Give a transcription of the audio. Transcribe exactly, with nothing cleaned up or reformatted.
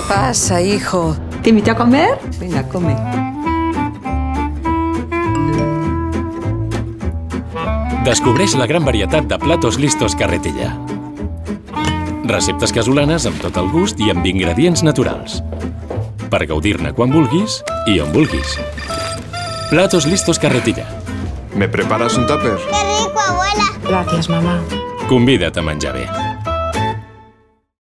pasa, hijo? ¿Te invito a comer? Venga, come. Descobreix la gran varietat de Platos Listos Carretilla. Receptes casolanes amb tot el gust i amb ingredients naturals. Per gaudir-ne quan vulguis i on vulguis. Platos Listos Carretilla. ¿Me preparas un tupper? ¡Qué rico, abuela! Gracias, mamá. Convida't a menjar bé.